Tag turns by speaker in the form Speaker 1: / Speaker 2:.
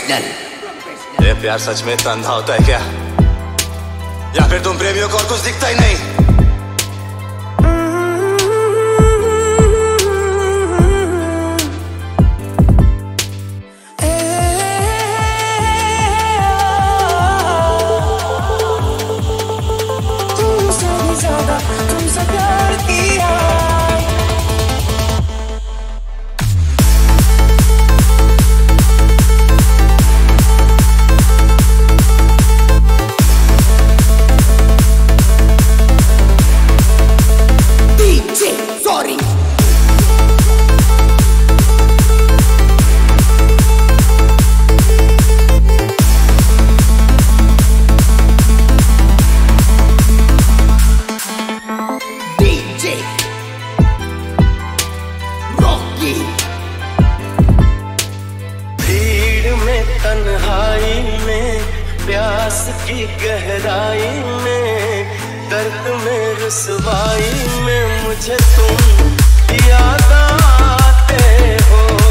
Speaker 1: ये प्यार सच में इतना अंधा होता है क्या, या फिर तुम प्रेमियों को और कुछ दिखता ही नहीं?
Speaker 2: तुमसे प्यार किया
Speaker 3: तन्हाई में, प्यास की गहराई में, दर्द में रुसवाई में मुझे तुम याद आते हो।